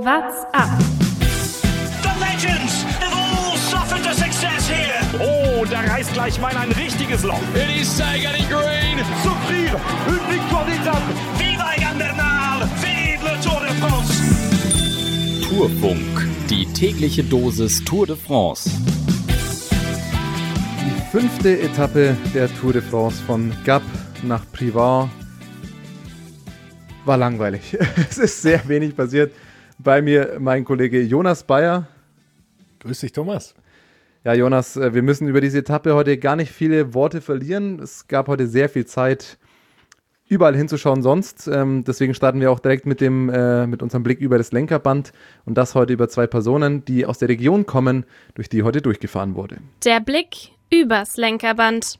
What's up? The legends have all suffered a success here. Oh, da reißt gleich mal ein richtiges Loch. It is Sagan in green. Souffrir, une victoire d'étape. Viva Egan Bernal, vive le Tour de France. Tourfunk, die tägliche Dosis Tour de France. Die 5. Etappe der Tour de France von Gap nach Privas war langweilig. Es ist sehr wenig passiert. Bei mir mein Kollege Jonas Bayer. Grüß dich, Thomas. Ja, Jonas, wir müssen über diese Etappe heute gar nicht viele Worte verlieren. Es gab heute sehr viel Zeit, überall hinzuschauen sonst. Deswegen starten wir auch direkt mit unserem Blick über das Lenkerband. Und das heute über 2 Personen, die aus der Region kommen, durch die heute durchgefahren wurde. Der Blick übers Lenkerband.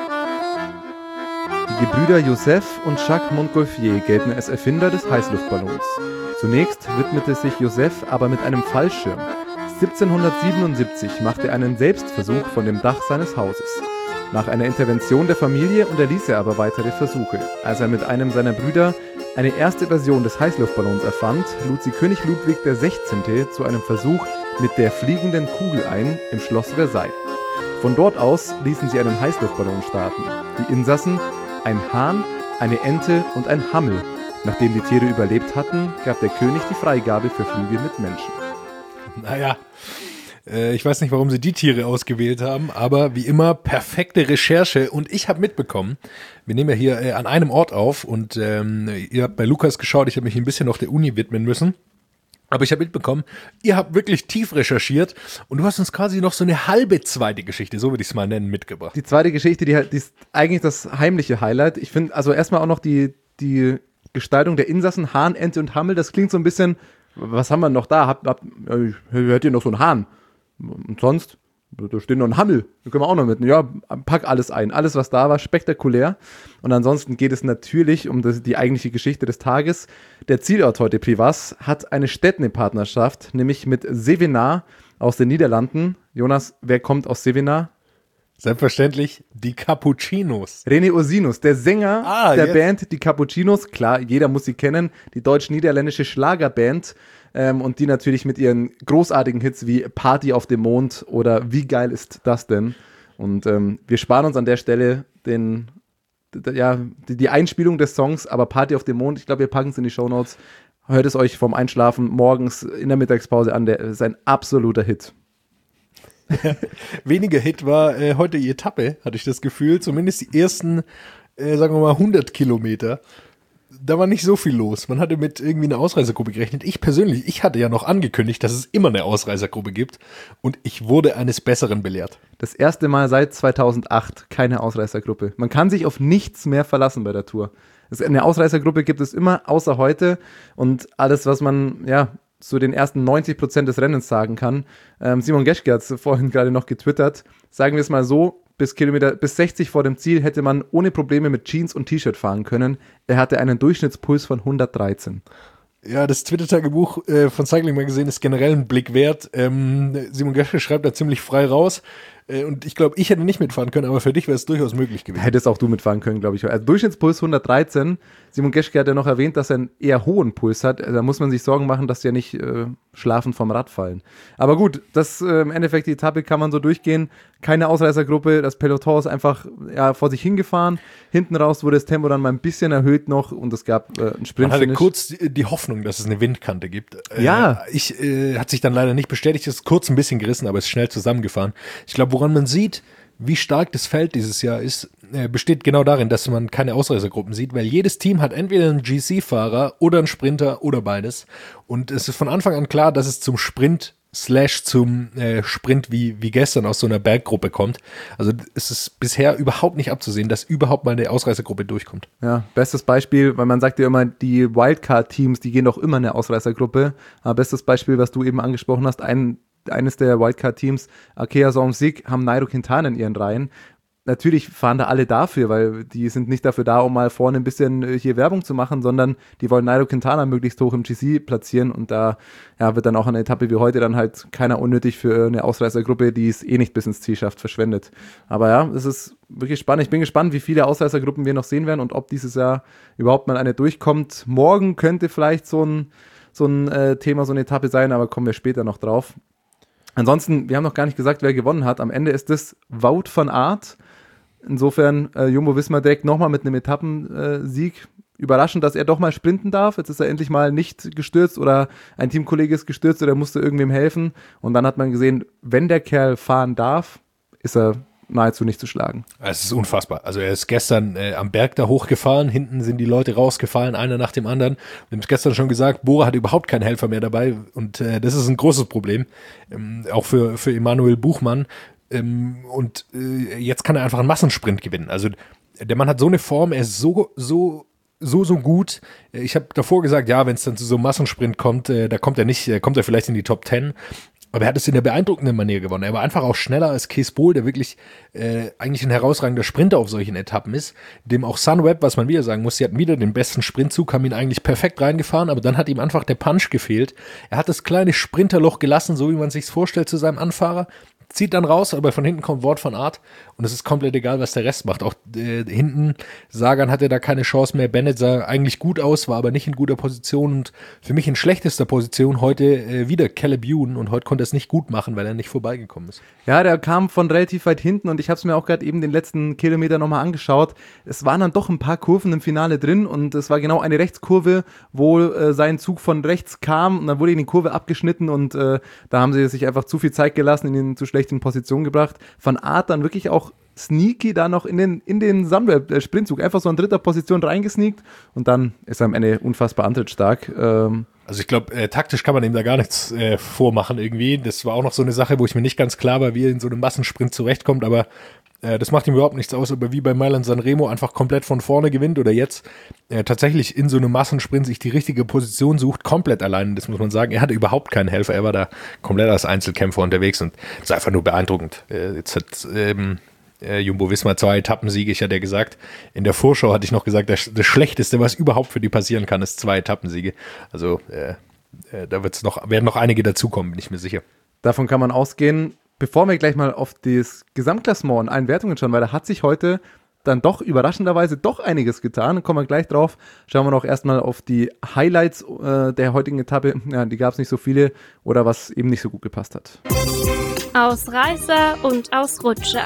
Die Gebrüder Joseph und Jacques Montgolfier gelten als Erfinder des Heißluftballons. Zunächst widmete sich Joseph aber mit einem Fallschirm. 1777 machte er einen Selbstversuch von dem Dach seines Hauses. Nach einer Intervention der Familie unterließ er aber weitere Versuche. Als er mit einem seiner Brüder eine erste Version des Heißluftballons erfand, lud sie König Ludwig XVI. Zu einem Versuch mit der fliegenden Kugel ein im Schloss Versailles. Von dort aus ließen sie einen Heißluftballon starten. Die Insassen, ein Hahn, eine Ente und ein Hammel. Nachdem die Tiere überlebt hatten, gab der König die Freigabe für Flüge mit Menschen. Naja, ich weiß nicht, warum sie die Tiere ausgewählt haben, aber wie immer perfekte Recherche. Und ich habe mitbekommen, wir nehmen ja hier an einem Ort auf und ihr habt bei Lukas geschaut, ich habe mich ein bisschen noch der Uni widmen müssen. Aber ich habe mitbekommen, ihr habt wirklich tief recherchiert und du hast uns quasi noch so eine halbe zweite Geschichte, so würde ich es mal nennen, mitgebracht. Die zweite Geschichte, die ist eigentlich das heimliche Highlight. Ich finde, also erstmal auch noch die Gestaltung der Insassen, Hahn, Ente und Hammel, das klingt so ein bisschen, was haben wir noch da? Hört ihr noch so einen Hahn? Und sonst? Da steht noch ein Hammel, da können wir auch noch mit. Ja, pack alles ein. Alles, was da war, spektakulär. Und ansonsten geht es natürlich um die eigentliche Geschichte des Tages. Der Zielort heute, Privas, hat eine Städtepartnerschaft, nämlich mit Zevenaar aus den Niederlanden. Jonas, wer kommt aus Zevenaar? Selbstverständlich die Cappuccinos. René Ursinus, der Sänger der Band Die Cappuccinos. Klar, jeder muss sie kennen. Die deutsch-niederländische Schlagerband. Und die natürlich mit ihren großartigen Hits wie Party auf dem Mond oder Wie geil ist das denn? Und wir sparen uns an der Stelle die Einspielung des Songs, aber Party auf dem Mond, ich glaube, wir packen es in die Shownotes. Hört es euch vorm Einschlafen morgens in der Mittagspause an, der ist ein absoluter Hit. Weniger Hit war heute die Etappe, hatte ich das Gefühl, zumindest die ersten, sagen wir mal, 100 Kilometer. Da war nicht so viel los. Man hatte mit irgendwie einer Ausreißergruppe gerechnet. Ich hatte ja noch angekündigt, dass es immer eine Ausreißergruppe gibt und ich wurde eines Besseren belehrt. Das erste Mal seit 2008 keine Ausreißergruppe. Man kann sich auf nichts mehr verlassen bei der Tour. Eine Ausreißergruppe gibt es immer, außer heute, und alles, was man, zu den ersten 90% des Rennens sagen kann. Simon Geschke hat es vorhin gerade noch getwittert. Sagen wir es mal so, bis 60 vor dem Ziel hätte man ohne Probleme mit Jeans und T-Shirt fahren können. Er hatte einen Durchschnittspuls von 113. Ja, das Twitter-Tagebuch von Cycling Magazine ist generell ein Blick wert. Simon Geschke schreibt da ziemlich frei raus. Und ich glaube, ich hätte nicht mitfahren können, aber für dich wäre es durchaus möglich gewesen. Hättest auch du mitfahren können, glaube ich. Also Durchschnittspuls 113. Simon Geschke hat ja noch erwähnt, dass er einen eher hohen Puls hat. Da muss man sich Sorgen machen, dass die ja nicht schlafend vom Rad fallen. Aber gut, das im Endeffekt, die Etappe kann man so durchgehen. Keine Ausreißergruppe, das Peloton ist einfach vor sich hingefahren. Hinten raus wurde das Tempo dann mal ein bisschen erhöht noch und es gab einen Sprintfinish. Man hatte kurz die Hoffnung, dass es eine Windkante gibt. Ja. Hat sich dann leider nicht bestätigt, ist kurz ein bisschen gerissen, aber ist schnell zusammengefahren. Ich glaube, woran man sieht, wie stark das Feld dieses Jahr ist, besteht genau darin, dass man keine Ausreißergruppen sieht, weil jedes Team hat entweder einen GC-Fahrer oder einen Sprinter oder beides. Und es ist von Anfang an klar, dass es zum Sprint zum Sprint wie gestern aus so einer Berggruppe kommt. Also es ist bisher überhaupt nicht abzusehen, dass überhaupt mal eine Ausreißergruppe durchkommt. Ja, bestes Beispiel, weil man sagt ja immer, die Wildcard-Teams, die gehen doch immer in eine Ausreißergruppe. Aber bestes Beispiel, was du eben angesprochen hast, eines der Wildcard-Teams, Arkea Samsic, haben Nairo Quintana in ihren Reihen. Natürlich fahren da alle dafür, weil die sind nicht dafür da, um mal vorne ein bisschen hier Werbung zu machen, sondern die wollen Nairo Quintana möglichst hoch im GC platzieren und da wird dann auch eine Etappe wie heute dann halt keiner unnötig für eine Ausreißergruppe, die es eh nicht bis ins Ziel schafft, verschwendet. Aber ja, es ist wirklich spannend. Ich bin gespannt, wie viele Ausreißergruppen wir noch sehen werden und ob dieses Jahr überhaupt mal eine durchkommt. Morgen könnte vielleicht so ein so ein Thema, so eine Etappe sein, aber kommen wir später noch drauf. Ansonsten, wir haben noch gar nicht gesagt, wer gewonnen hat. Am Ende ist es Wout van Aert. Insofern Jumbo-Visma direkt nochmal mit einem Etappensieg. Überraschend, dass er doch mal sprinten darf. Jetzt ist er endlich mal nicht gestürzt oder ein Teamkollege ist gestürzt oder musste irgendwem helfen. Und dann hat man gesehen, wenn der Kerl fahren darf, ist er nahezu nicht zu schlagen. Es ist unfassbar. Also er ist gestern am Berg da hochgefahren, hinten sind die Leute rausgefallen, einer nach dem anderen. Wir haben es gestern schon gesagt, Bora hat überhaupt keinen Helfer mehr dabei und das ist ein großes Problem, auch für Emanuel Buchmann. Und jetzt kann er einfach einen Massensprint gewinnen. Also der Mann hat so eine Form, er ist so gut. Ich habe davor gesagt, ja, wenn es dann zu so einem Massensprint kommt, da kommt er vielleicht in die Top 10. Aber er hat es in der beeindruckenden Manier gewonnen. Er war einfach auch schneller als Cees Bol, der wirklich eigentlich ein herausragender Sprinter auf solchen Etappen ist. Dem auch Sunweb, was man wieder sagen muss, sie hatten wieder den besten Sprintzug, haben ihn eigentlich perfekt reingefahren, aber dann hat ihm einfach der Punch gefehlt. Er hat das kleine Sprinterloch gelassen, so wie man sich's vorstellt zu seinem Anfahrer. Zieht dann raus, aber von hinten kommt Wout van Aert und es ist komplett egal, was der Rest macht. Auch hinten, Sagan hatte da keine Chance mehr. Bennett sah eigentlich gut aus, war aber nicht in guter Position und für mich in schlechtester Position heute wieder Caleb Ewan und heute konnte er es nicht gut machen, weil er nicht vorbeigekommen ist. Ja, der kam von relativ weit hinten und ich habe es mir auch gerade eben den letzten Kilometer nochmal angeschaut. Es waren dann doch ein paar Kurven im Finale drin und es war genau eine Rechtskurve, wo sein Zug von rechts kam und dann wurde in die Kurve abgeschnitten und da haben sie sich einfach zu viel Zeit gelassen, in den zu schlechten Position gebracht. Van Aert dann wirklich auch sneaky da noch in den Sunweb-Sprintzug, einfach so in dritter Position reingesneakt und dann ist er am Ende unfassbar antrittstark. Also ich glaube, taktisch kann man ihm da gar nichts vormachen irgendwie. Das war auch noch so eine Sache, wo ich mir nicht ganz klar war, wie er in so einem Massensprint zurechtkommt, aber das macht ihm überhaupt nichts aus, aber wie bei Milan Sanremo einfach komplett von vorne gewinnt oder jetzt tatsächlich in so einem Massensprint sich die richtige Position sucht, komplett allein, das muss man sagen. Er hatte überhaupt keinen Helfer, er war da komplett als Einzelkämpfer unterwegs und das ist einfach nur beeindruckend. Jetzt hat Jumbo-Visma 2 Etappensiege, ich hatte ja gesagt, in der Vorschau hatte ich noch gesagt, das Schlechteste, was überhaupt für die passieren kann, ist 2 Etappensiege. Also da werden noch einige dazukommen, bin ich mir sicher. Davon kann man ausgehen. Bevor wir gleich mal auf das Gesamtklassement in allen Wertungen schauen, weil da hat sich heute dann doch überraschenderweise doch einiges getan. Da kommen wir gleich drauf. Schauen wir noch erstmal auf die Highlights der heutigen Etappe. Ja, die gab es nicht so viele oder was eben nicht so gut gepasst hat. Ausreißer und Ausrutscher.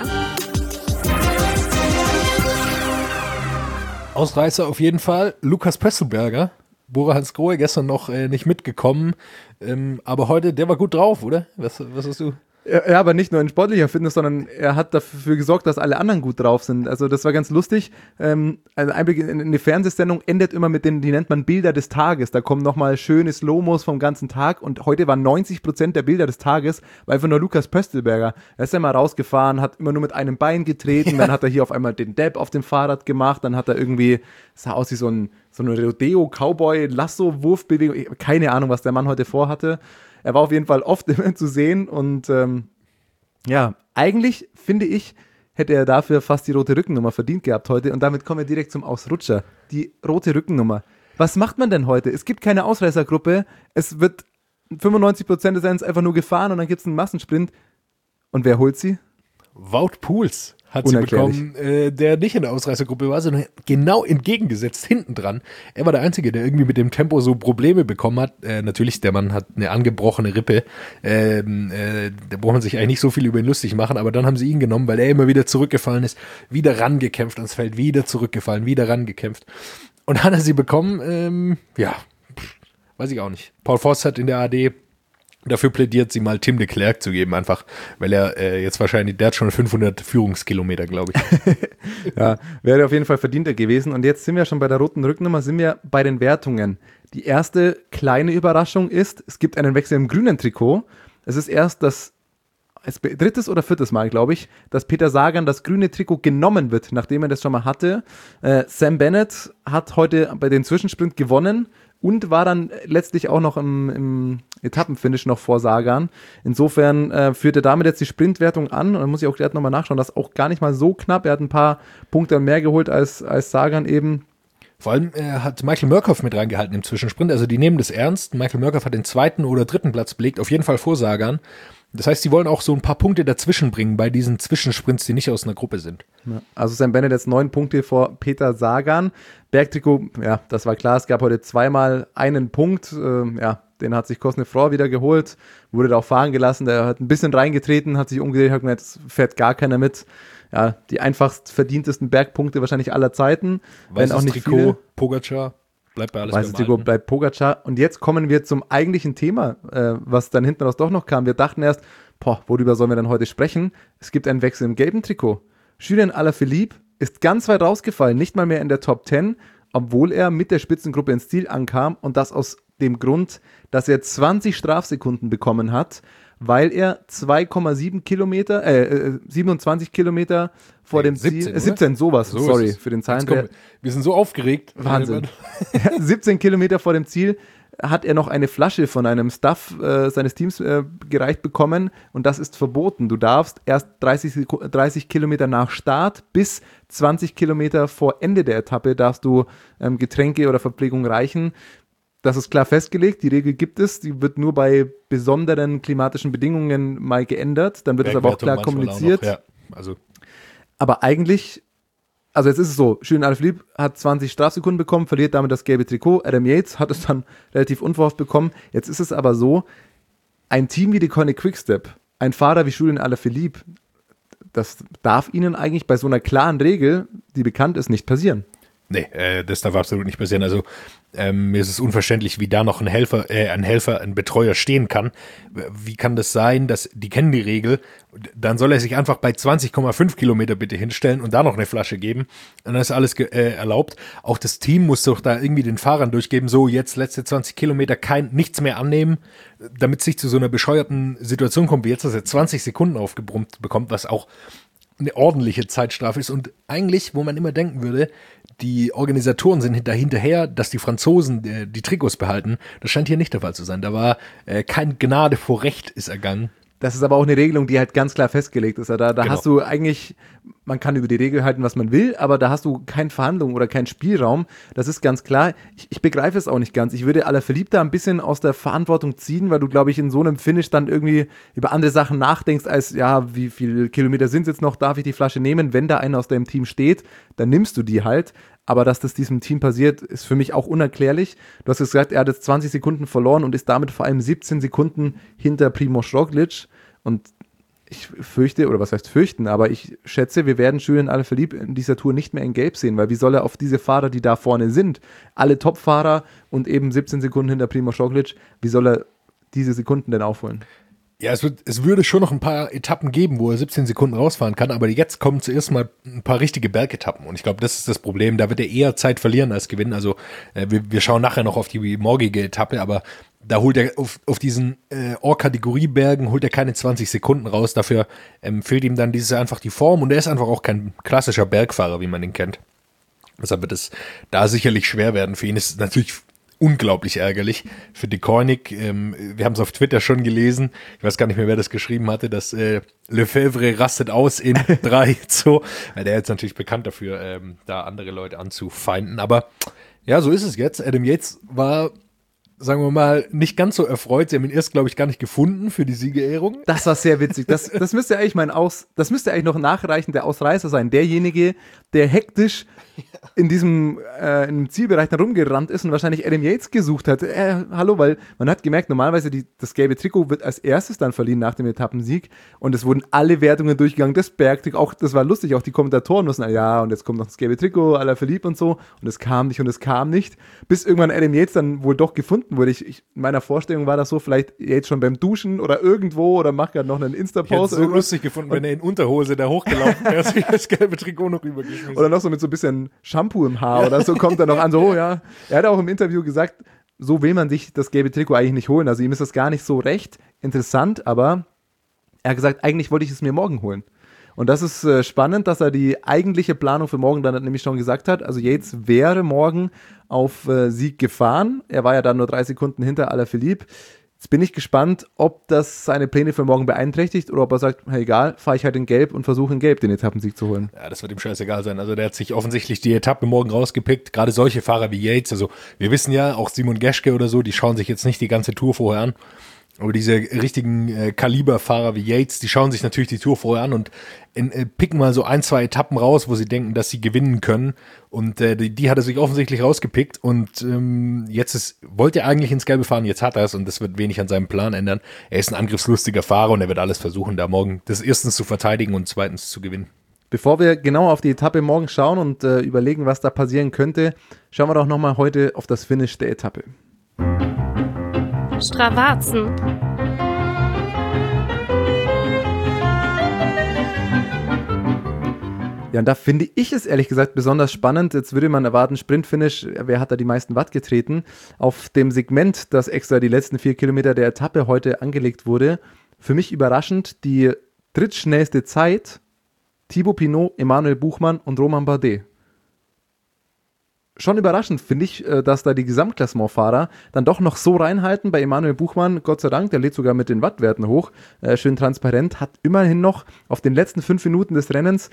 Ausreißer auf jeden Fall. Lukas Pösselberger. Bora Hansgrohe gestern noch nicht mitgekommen. Aber heute, der war gut drauf, oder? Was hast du? Ja, aber nicht nur in sportlicher Fitness, sondern er hat dafür gesorgt, dass alle anderen gut drauf sind. Also das war ganz lustig. Ein Einblick in eine Fernsehsendung endet immer mit die nennt man Bilder des Tages. Da kommen nochmal schöne Slow-Mos vom ganzen Tag und heute waren 90% der Bilder des Tages, war einfach nur Lukas Pöstelberger. Er ist ja mal rausgefahren, hat immer nur mit einem Bein getreten, dann hat er hier auf einmal den Dab auf dem Fahrrad gemacht, dann hat er irgendwie, sah aus wie so eine Rodeo-Cowboy-Lasso-Wurfbewegung. Keine Ahnung, was der Mann heute vorhatte. Er war auf jeden Fall oft immer zu sehen und eigentlich finde ich, hätte er dafür fast die rote Rückennummer verdient gehabt heute und damit kommen wir direkt zum Ausrutscher. Die rote Rückennummer. Was macht man denn heute? Es gibt keine Ausreißergruppe, es wird 95% des Rennens einfach nur gefahren und dann gibt es einen Massensprint. Und wer holt sie? Wout Poels hat sie bekommen, der nicht in der Ausreißergruppe war, sondern genau entgegengesetzt, hinten dran. Er war der Einzige, der irgendwie mit dem Tempo so Probleme bekommen hat. Natürlich, der Mann hat eine angebrochene Rippe. Da braucht man sich eigentlich nicht so viel über ihn lustig machen, aber dann haben sie ihn genommen, weil er immer wieder zurückgefallen ist, wieder rangekämpft ans Feld, wieder zurückgefallen, wieder rangekämpft. Und dann hat er sie bekommen, weiß ich auch nicht. Paul Voss hat in der AD dafür plädiert, sie mal Tim de Klerk zu geben, einfach, weil er jetzt wahrscheinlich, der hat schon 500 Führungskilometer, glaube ich. Ja, wäre auf jeden Fall verdienter gewesen. Und jetzt sind wir schon bei der roten Rückennummer, sind wir bei den Wertungen. Die erste kleine Überraschung ist, es gibt einen Wechsel im grünen Trikot. Es ist erst das drittes oder viertes Mal, glaube ich, dass Peter Sagan das grüne Trikot genommen wird, nachdem er das schon mal hatte. Sam Bennett hat heute bei den Zwischensprint gewonnen und war dann letztlich auch noch im Etappenfinish noch vor Sagan. Insofern führt er damit jetzt die Sprintwertung an und dann muss ich auch gleich nochmal nachschauen, das ist auch gar nicht mal so knapp. Er hat ein paar Punkte mehr geholt als Sagan eben. Vor allem hat Michael Murkoff mit reingehalten im Zwischensprint, also die nehmen das ernst. Michael Murkoff hat den 2. oder 3. Platz belegt, auf jeden Fall vor Sagan. Das heißt, sie wollen auch so ein paar Punkte dazwischen bringen bei diesen Zwischensprints, die nicht aus einer Gruppe sind. Ja, also Sam Bennett jetzt 9 Punkte vor Peter Sagan. Bergtrikot, ja, das war klar, es gab heute zweimal einen Punkt, den hat sich Cosnefroy wieder geholt, wurde da auch fahren gelassen, der hat ein bisschen reingetreten, hat sich umgedreht, hat gesagt, jetzt fährt gar keiner mit. Ja, die einfachst verdientesten Bergpunkte wahrscheinlich aller Zeiten. Weißes wenn auch nicht Trikot, viele. Pogacar, bleibt bei alles Weißes beim Trikot Alten. bleibt Pogacar. Und jetzt kommen wir zum eigentlichen Thema, was dann hinten raus doch noch kam. Wir dachten erst, worüber sollen wir dann heute sprechen? Es gibt einen Wechsel im gelben Trikot. Julien Alaphilippe ist ganz weit rausgefallen, nicht mal mehr in der Top 10, obwohl er mit der Spitzengruppe ins Ziel ankam und das aus dem Grund, dass er 20 Strafsekunden bekommen hat, weil er 27 Kilometer vor dem 17, Ziel, oder? 17, sowas, So sorry ist es. für den Jetzt Zahlendreher. wir sind so aufgeregt. Wahnsinn. 17 Kilometer vor dem Ziel hat er noch eine Flasche von einem Staff seines Teams gereicht bekommen und das ist verboten. Du darfst erst 30 Kilometer nach Start bis 20 Kilometer vor Ende der Etappe darfst du Getränke oder Verpflegung reichen. Das ist klar festgelegt, die Regel gibt es, die wird nur bei besonderen klimatischen Bedingungen mal geändert, dann wird es aber auch klar kommuniziert. Auch noch, ja. Also aber eigentlich, also jetzt ist es so, Julien Alaphilippe hat 20 Strafsekunden bekommen, verliert damit das gelbe Trikot, Adam Yates hat es dann relativ unverhofft bekommen, jetzt ist es aber so, ein Team wie die Koenig Quickstep, ein Fahrer wie Julien Alaphilippe, das darf ihnen eigentlich bei so einer klaren Regel, die bekannt ist, nicht passieren. Nee, das darf absolut nicht passieren. Also mir ist es unverständlich, wie da noch ein Helfer, ein Betreuer stehen kann. Wie kann das sein, dass die kennen die Regel, dann soll er sich einfach bei 20,5 Kilometer bitte hinstellen und da noch eine Flasche geben und dann ist alles erlaubt. Auch das Team muss doch da irgendwie den Fahrern durchgeben, so jetzt letzte 20 Kilometer nichts mehr annehmen, damit es nicht zu so einer bescheuerten Situation kommt, wie jetzt, dass er 20 Sekunden aufgebrummt bekommt, was auch eine ordentliche Zeitstrafe ist und eigentlich, wo man immer denken würde, die Organisatoren sind hinterher, dass die Franzosen die Trikots behalten. Das scheint hier nicht der Fall zu sein. Da war kein Gnade vor Recht ist ergangen. Das ist aber auch eine Regelung, die halt ganz klar festgelegt ist. Da Genau. hast du eigentlich, man kann über die Regel halten, was man will, aber da hast du keine Verhandlung oder keinen Spielraum. Das ist ganz klar. Ich begreife es auch nicht ganz. Ich würde Alaphilippe da ein bisschen aus der Verantwortung ziehen, weil du, glaube ich, in so einem Finish dann irgendwie über andere Sachen nachdenkst, als, ja, wie viele Kilometer sind es jetzt noch, darf ich die Flasche nehmen? Wenn da einer aus deinem Team steht, dann nimmst du die halt. Aber dass das diesem Team passiert, ist für mich auch unerklärlich. Du hast gesagt, er hat jetzt 20 Sekunden verloren und ist damit vor allem 17 Sekunden hinter Primož Roglič. Und ich fürchte, oder was heißt fürchten, aber ich schätze, wir werden Julien Alaphilippe in dieser Tour nicht mehr in Gelb sehen, weil wie soll er auf diese Fahrer, die da vorne sind, alle Top-Fahrer und eben 17 Sekunden hinter Primož Roglič, wie soll er diese Sekunden denn aufholen? Ja, es würde schon noch ein paar Etappen geben, wo er 17 Sekunden rausfahren kann, aber jetzt kommen zuerst mal ein paar richtige Bergetappen und ich glaube, das ist das Problem, da wird er eher Zeit verlieren als gewinnen, also wir schauen nachher noch auf die morgige Etappe, aber da holt er auf diesen Or-Kategorie-Bergen holt er keine 20 Sekunden raus, dafür fehlt ihm dann dieses Jahr einfach die Form und er ist einfach auch kein klassischer Bergfahrer, wie man ihn kennt. Deshalb wird es da sicherlich schwer werden. Für ihn ist es natürlich unglaublich ärgerlich. Für die Koenig, wir haben es auf Twitter schon gelesen, ich weiß gar nicht mehr, wer das geschrieben hatte, dass Lefebvre rastet aus in 3, 2, weil der ist natürlich bekannt dafür, da andere Leute anzufeinden, aber ja, so ist es jetzt. Adam Yates war, sagen wir mal, nicht ganz so erfreut. Sie haben ihn erst, glaube ich, gar nicht gefunden für die Siegerehrung. Das war sehr witzig. Das müsste eigentlich das müsste eigentlich noch nachreichen, der Ausreißer sein. Derjenige, der hektisch in diesem im Zielbereich dann rumgerannt ist und wahrscheinlich Adam Yates gesucht hat. Hallo, weil man hat gemerkt, normalerweise das gelbe Trikot wird als erstes dann verliehen nach dem Etappensieg und es wurden alle Wertungen durchgegangen, das Bergtrikot, auch das war lustig, auch die Kommentatoren mussten, ja, und jetzt kommt noch das gelbe Trikot, Alaphilippe und so und es kam nicht, bis irgendwann Adam Yates dann wohl doch gefunden wurde. In meiner Vorstellung war das so, vielleicht Yates schon beim Duschen oder irgendwo oder macht gerade noch einen Insta-Post. Ich hätte es so lustig gefunden, wenn er in Unterhose da hochgelaufen wäre, sich das gelbe Trikot noch rübergeschmissen. Oder noch so mit so ein bisschen Shampoo im Haar oder so kommt er noch an, so, oh ja. Er hat auch im Interview gesagt, so will man sich das gelbe Trikot eigentlich nicht holen. Also ihm ist das gar nicht so recht interessant, aber er hat gesagt, eigentlich wollte ich es mir morgen holen. Und das ist spannend, dass er die eigentliche Planung für morgen dann nämlich schon gesagt hat. Also Yates wäre morgen auf Sieg gefahren. Er war ja dann nur 3 Sekunden hinter Alaphilippe. Jetzt bin ich gespannt, ob das seine Pläne für morgen beeinträchtigt oder ob er sagt, hey, egal, fahre ich halt in Gelb und versuche in Gelb den Etappensieg zu holen. Ja, das wird ihm scheißegal sein. Also der hat sich offensichtlich die Etappe morgen rausgepickt. Gerade solche Fahrer wie Yates, also wir wissen ja, auch Simon Geschke oder so, die schauen sich jetzt nicht die ganze Tour vorher an. Aber diese richtigen Kaliberfahrer wie Yates, die schauen sich natürlich die Tour vorher an und picken mal so 1-2 Etappen raus, wo sie denken, dass sie gewinnen können. Und die hat er sich offensichtlich rausgepickt. Und jetzt wollte er eigentlich ins Gelbe fahren, jetzt hat er es und das wird wenig an seinem Plan ändern. Er ist ein angriffslustiger Fahrer und er wird alles versuchen, da morgen das erstens zu verteidigen und zweitens zu gewinnen. Bevor wir genau auf die Etappe morgen schauen und überlegen, was da passieren könnte, schauen wir doch nochmal heute auf das Finish der Etappe. Stravazen. Ja, und da finde ich es ehrlich gesagt besonders spannend. Jetzt würde man erwarten, Sprintfinish, wer hat da die meisten Watt getreten? Auf dem Segment, das extra die letzten 4 Kilometer der Etappe heute angelegt wurde, für mich überraschend die drittschnellste Zeit Thibaut Pinot, Emanuel Buchmann und Romain Bardet. Schon überraschend finde ich, dass da die Gesamtklassementfahrer dann doch noch so reinhalten. Bei Emanuel Buchmann, Gott sei Dank, der lädt sogar mit den Wattwerten hoch, schön transparent, hat immerhin noch auf den letzten 5 Minuten des Rennens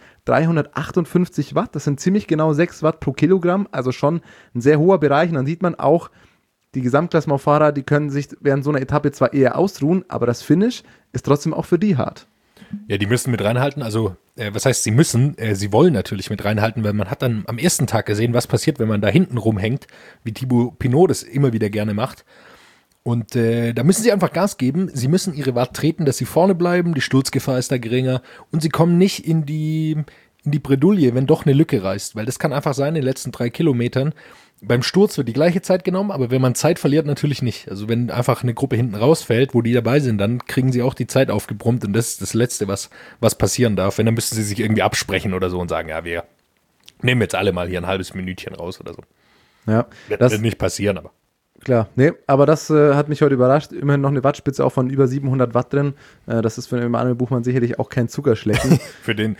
358 Watt. Das sind ziemlich genau 6 Watt pro Kilogramm, also schon ein sehr hoher Bereich. Und dann sieht man auch, die Gesamtklassementfahrer, die können sich während so einer Etappe zwar eher ausruhen, aber das Finish ist trotzdem auch für die hart. Ja, die müssen mit reinhalten, also was heißt sie müssen? Sie wollen natürlich mit reinhalten, weil man hat dann am ersten Tag gesehen, was passiert, wenn man da hinten rumhängt, wie Thibaut Pinot das immer wieder gerne macht. Und da müssen sie einfach Gas geben, sie müssen ihre Watt treten, dass sie vorne bleiben, die Sturzgefahr ist da geringer und sie kommen nicht in die Bredouille, wenn doch eine Lücke reißt, weil das kann einfach sein in den letzten 3 Kilometern. Beim Sturz wird die gleiche Zeit genommen, aber wenn man Zeit verliert, natürlich nicht. Also wenn einfach eine Gruppe hinten rausfällt, wo die dabei sind, dann kriegen sie auch die Zeit aufgebrummt und das ist das Letzte, was passieren darf. Wenn, dann müssten sie sich irgendwie absprechen oder so und sagen, ja, wir nehmen jetzt alle mal hier ein halbes Minütchen raus oder so. Ja, wird nicht passieren, aber. Klar, nee, aber das hat mich heute überrascht. Immerhin noch eine Wattspitze auch von über 700 Watt drin. Das ist für den Emanuel Buchmann sicherlich auch kein Zuckerschlecken. Für den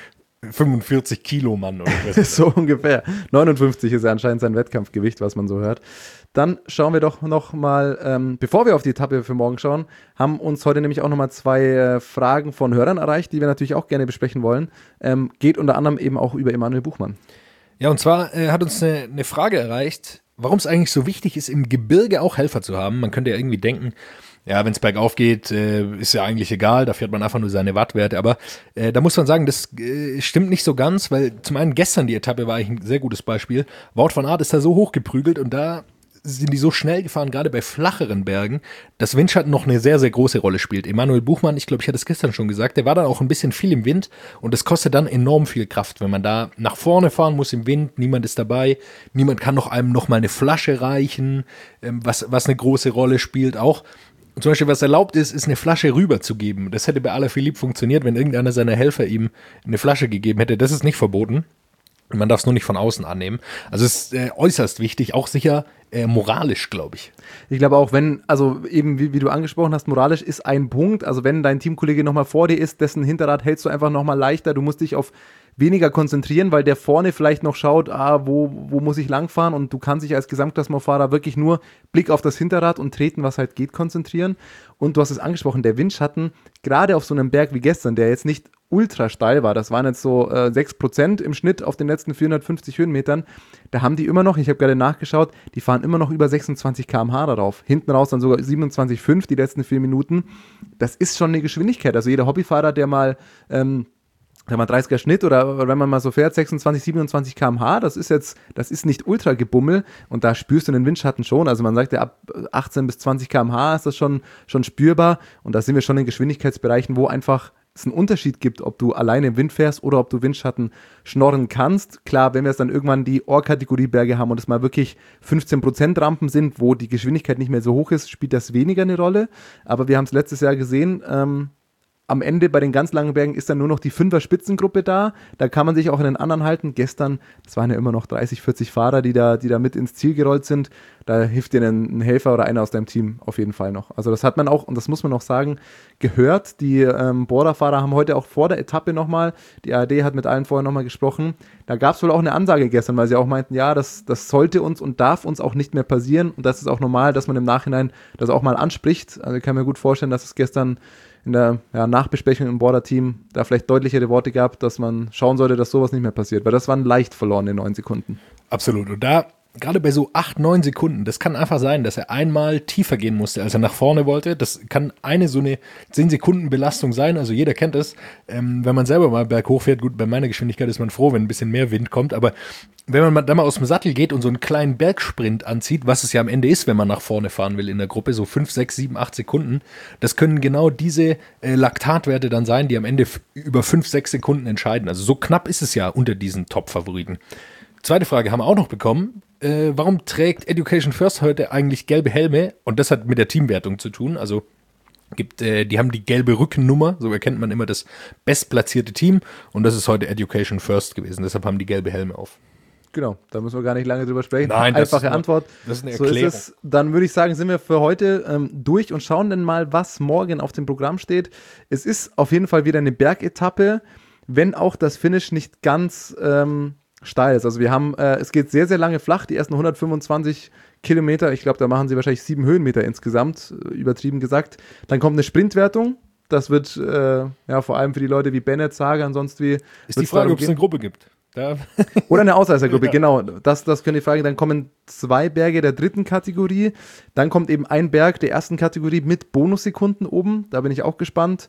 45 Kilo Mann oder was? So ungefähr. 59 ist ja anscheinend sein Wettkampfgewicht, was man so hört. Dann schauen wir doch noch mal, bevor wir auf die Etappe für morgen schauen, haben uns heute nämlich auch noch mal 2 Fragen von Hörern erreicht, die wir natürlich auch gerne besprechen wollen. Geht unter anderem eben auch über Emanuel Buchmann. Ja, und zwar hat uns eine Frage erreicht, warum es eigentlich so wichtig ist, im Gebirge auch Helfer zu haben. Man könnte ja irgendwie denken, ja, wenn es bergauf geht, ist ja eigentlich egal, da fährt man einfach nur seine Wattwerte. Aber da muss man sagen, das stimmt nicht so ganz, weil zum einen gestern die Etappe war eigentlich ein sehr gutes Beispiel. Wout van Aert ist da so hochgeprügelt und da sind die so schnell gefahren, gerade bei flacheren Bergen, dass Windschatten noch eine sehr, sehr große Rolle spielt. Emanuel Buchmann, ich glaube, ich hatte es gestern schon gesagt, der war dann auch ein bisschen viel im Wind und das kostet dann enorm viel Kraft, wenn man da nach vorne fahren muss im Wind, niemand ist dabei, niemand kann einem noch mal eine Flasche reichen, was eine große Rolle spielt auch. Zum Beispiel, was erlaubt ist eine Flasche rüberzugeben. Das hätte bei Alaphilippe funktioniert, wenn irgendeiner seiner Helfer ihm eine Flasche gegeben hätte. Das ist nicht verboten. Man darf es nur nicht von außen annehmen. Also es ist äußerst wichtig, auch sicher moralisch, glaube ich. Ich glaube auch, wenn, also eben wie du angesprochen hast, moralisch ist ein Punkt. Also wenn dein Teamkollege nochmal vor dir ist, dessen Hinterrad hältst du einfach nochmal leichter. Du musst dich auf weniger konzentrieren, weil der vorne vielleicht noch schaut, wo muss ich langfahren und du kannst dich als Gesamtklassementfahrer wirklich nur Blick auf das Hinterrad und treten, was halt geht, konzentrieren. Und du hast es angesprochen, der Windschatten, gerade auf so einem Berg wie gestern, der jetzt nicht ultra steil war, das waren jetzt so 6% im Schnitt auf den letzten 450 Höhenmetern, da haben die immer noch, ich habe gerade nachgeschaut, die fahren immer noch über 26 km/h darauf. Hinten raus dann sogar 27,5 die letzten 4 Minuten. Das ist schon eine Geschwindigkeit. Also jeder Hobbyfahrer, der mal 30er Schnitt oder wenn man mal so fährt, 26, 27 km/h, das ist nicht ultra gebummel und da spürst du den Windschatten schon. Also man sagt ja, ab 18 bis 20 km/h ist das schon spürbar und da sind wir schon in Geschwindigkeitsbereichen, wo einfach es einen Unterschied gibt, ob du alleine im Wind fährst oder ob du Windschatten schnorren kannst. Klar, wenn wir jetzt dann irgendwann die Ohr-Kategorie-Berge haben und es mal wirklich 15% Rampen sind, wo die Geschwindigkeit nicht mehr so hoch ist, spielt das weniger eine Rolle. Aber wir haben es letztes Jahr gesehen, am Ende bei den ganz langen Bergen ist dann nur noch die 5er-Spitzengruppe da. Da kann man sich auch in den anderen halten. Gestern, das waren ja immer noch 30, 40 Fahrer, die da mit ins Ziel gerollt sind. Da hilft dir ein Helfer oder einer aus deinem Team auf jeden Fall noch. Also das hat man auch, und das muss man auch sagen, gehört. Die Bora-Fahrer haben heute auch vor der Etappe nochmal, die ARD hat mit allen vorher nochmal gesprochen. Da gab es wohl auch eine Ansage gestern, weil sie auch meinten, ja, das sollte uns und darf uns auch nicht mehr passieren. Und das ist auch normal, dass man im Nachhinein das auch mal anspricht. Also ich kann mir gut vorstellen, dass es gestern in der Nachbesprechung im Border-Team da vielleicht deutlichere Worte gab, dass man schauen sollte, dass sowas nicht mehr passiert, weil das waren leicht verlorene 9 Sekunden. Absolut. Und da gerade bei so 8, 9 Sekunden, das kann einfach sein, dass er einmal tiefer gehen musste, als er nach vorne wollte. Das kann so eine 10 Sekunden Belastung sein, also jeder kennt es. Wenn man selber mal berghoch fährt, gut, bei meiner Geschwindigkeit ist man froh, wenn ein bisschen mehr Wind kommt, aber wenn man da mal aus dem Sattel geht und so einen kleinen Bergsprint anzieht, was es ja am Ende ist, wenn man nach vorne fahren will in der Gruppe, so 5, 6, 7, 8 Sekunden, das können genau diese Laktatwerte dann sein, die am Ende über 5, 6 Sekunden entscheiden. Also so knapp ist es ja unter diesen Top-Favoriten. Zweite Frage haben wir auch noch bekommen. Warum trägt Education First heute eigentlich gelbe Helme? Und das hat mit der Teamwertung zu tun. Also die haben die gelbe Rückennummer, so erkennt man immer das bestplatzierte Team. Und das ist heute Education First gewesen. Deshalb haben die gelbe Helme auf. Genau, da müssen wir gar nicht lange drüber sprechen. Nein, einfache Antwort. Das ist eine Erklärung. So ist es. Dann würde ich sagen, sind wir für heute durch und schauen dann mal, was morgen auf dem Programm steht. Es ist auf jeden Fall wieder eine Bergetappe, wenn auch das Finish nicht ganz steil ist. Also wir haben, es geht sehr, sehr lange flach, die ersten 125 Kilometer. Ich glaube, da machen sie wahrscheinlich 7 Höhenmeter insgesamt, übertrieben gesagt. Dann kommt eine Sprintwertung. Das wird vor allem für die Leute wie Bennett, Sagan und sonst wie. Ist die Frage, ob es eine Gruppe gibt. Oder eine Ausreißergruppe, genau. Das können die Fragen. Dann kommen 2 Berge der 3. Kategorie. Dann kommt eben ein Berg der 1. Kategorie mit Bonussekunden oben. Da bin ich auch gespannt.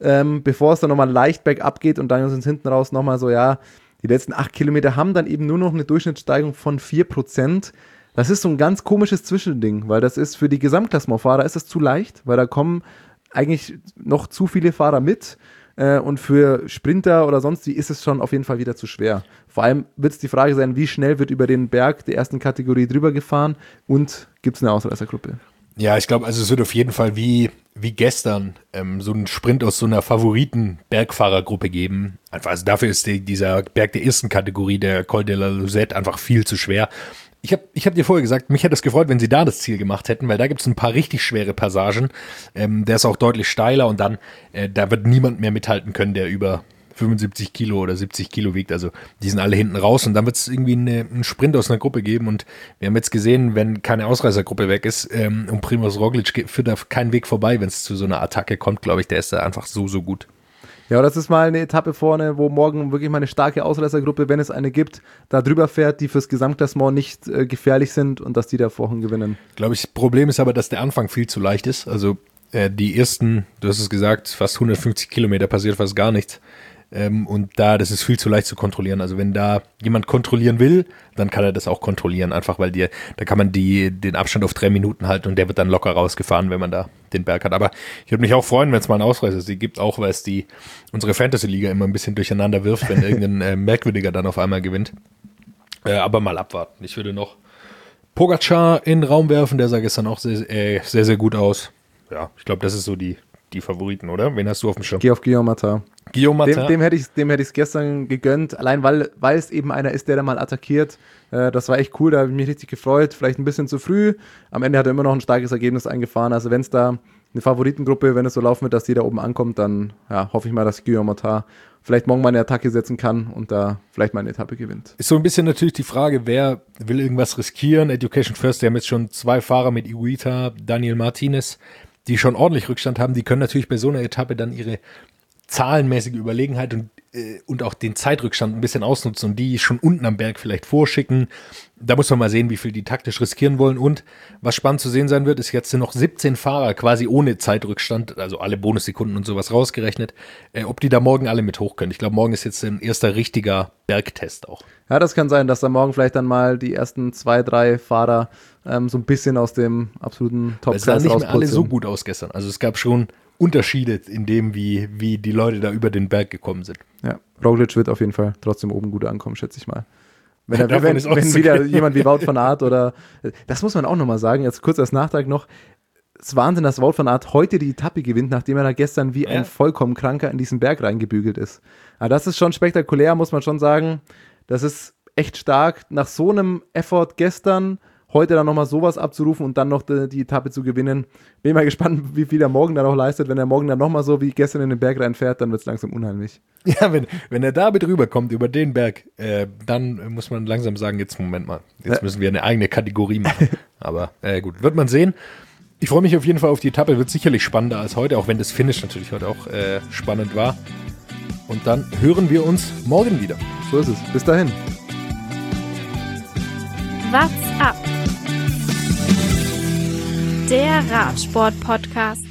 Bevor es dann nochmal leicht bergab geht und dann sind es hinten raus nochmal so, die letzten 8 Kilometer haben dann eben nur noch eine Durchschnittssteigung von 4%. Das ist so ein ganz komisches Zwischending, weil das ist für die Gesamtklassementfahrer ist das zu leicht, weil da kommen eigentlich noch zu viele Fahrer mit. Und für Sprinter oder sonst wie ist es schon auf jeden Fall wieder zu schwer. Vor allem wird es die Frage sein, wie schnell wird über den Berg der 1. Kategorie drüber gefahren und gibt es eine Ausreißergruppe? Ja, ich glaube, also es wird auf jeden Fall wie gestern so einen Sprint aus so einer Favoriten-Bergfahrergruppe geben. Einfach, also dafür ist dieser Berg der 1. Kategorie, der Col de la Luzette, einfach viel zu schwer. Ich hab dir vorher gesagt, mich hätte es gefreut, wenn sie da das Ziel gemacht hätten, weil da gibt es ein paar richtig schwere Passagen. Der ist auch deutlich steiler und dann, da wird niemand mehr mithalten können, der über 75 Kilo oder 70 Kilo wiegt. Also die sind alle hinten raus und dann wird es irgendwie einen Sprint aus einer Gruppe geben. Und wir haben jetzt gesehen, wenn keine Ausreißergruppe weg ist und Primož Roglič führt da keinen Weg vorbei, wenn es zu so einer Attacke kommt, glaube ich, der ist da einfach so gut. Ja, das ist mal eine Etappe vorne, wo morgen wirklich mal eine starke Ausreißergruppe, wenn es eine gibt, da drüber fährt, die fürs Gesamtklassement nicht gefährlich sind und dass die da vorhin gewinnen. Glaube ich, Problem ist aber, dass der Anfang viel zu leicht ist. Also die ersten, du hast es gesagt, fast 150 Kilometer passiert fast gar nichts. Und das ist viel zu leicht zu kontrollieren. Also wenn da jemand kontrollieren will, dann kann er das auch kontrollieren, einfach weil da kann man den Abstand auf 3 Minuten halten und der wird dann locker rausgefahren, wenn man da den Berg hat. Aber ich würde mich auch freuen, wenn es mal einen Ausreißer gibt, auch weil es unsere Fantasy-Liga immer ein bisschen durcheinander wirft, wenn irgendein Merkwürdiger dann auf einmal gewinnt. Aber mal abwarten. Ich würde noch Pogačar in den Raum werfen, der sah gestern auch sehr, sehr, sehr gut aus. Ja, ich glaube, das ist so die Favoriten, oder? Wen hast du auf dem Schirm? Geh auf Guillaume Martin. Dem hätte ich es gestern gegönnt, allein weil es eben einer ist, der da mal attackiert. Das war echt cool, da habe ich mich richtig gefreut. Vielleicht ein bisschen zu früh. Am Ende hat er immer noch ein starkes Ergebnis eingefahren. Also wenn es da eine Favoritengruppe, wenn es so laufen wird, dass die da oben ankommt, dann hoffe ich mal, dass Guillaume Martin vielleicht morgen mal eine Attacke setzen kann und da vielleicht mal eine Etappe gewinnt. Ist so ein bisschen natürlich die Frage, wer will irgendwas riskieren? Education First, die haben jetzt schon 2 Fahrer mit Higuita, Daniel Martinez, die schon ordentlich Rückstand haben. Die können natürlich bei so einer Etappe dann ihre zahlenmäßige Überlegenheit und auch den Zeitrückstand ein bisschen ausnutzen und die schon unten am Berg vielleicht vorschicken. Da muss man mal sehen, wie viel die taktisch riskieren wollen. Und was spannend zu sehen sein wird, ist jetzt sind noch 17 Fahrer quasi ohne Zeitrückstand, also alle Bonussekunden und sowas rausgerechnet, ob die da morgen alle mit hoch können. Ich glaube, morgen ist jetzt ein erster richtiger Bergtest auch. Ja, das kann sein, dass da morgen vielleicht dann mal die ersten 2, 3 Fahrer so ein bisschen aus dem absoluten Top-Class rausputzeln. Es sahen nicht mehr alle so gut aus gestern. Also es gab schon Unterschiede in dem, wie die Leute da über den Berg gekommen sind. Ja, Roglič wird auf jeden Fall trotzdem oben gut ankommen, schätze ich mal. Wenn wieder jemand wie Wout van Aert oder, das muss man auch nochmal sagen, jetzt kurz als Nachtrag noch, es ist Wahnsinn, dass Wout van Aert heute die Etappe gewinnt, nachdem er da gestern wie ein vollkommen Kranker in diesen Berg reingebügelt ist. Aber das ist schon spektakulär, muss man schon sagen. Das ist echt stark, nach so einem Effort gestern heute dann nochmal sowas abzurufen und dann noch die Etappe zu gewinnen. Bin mal gespannt, wie viel er morgen dann auch leistet. Wenn er morgen dann nochmal so wie gestern in den Berg reinfährt, dann wird es langsam unheimlich. Ja, wenn er damit rüberkommt, über den Berg, dann muss man langsam sagen, jetzt Moment mal, jetzt müssen wir eine eigene Kategorie machen. Aber gut, wird man sehen. Ich freue mich auf jeden Fall auf die Etappe, wird sicherlich spannender als heute, auch wenn das Finish natürlich heute auch spannend war. Und dann hören wir uns morgen wieder. So ist es. Bis dahin. What's up? Der Radsport-Podcast.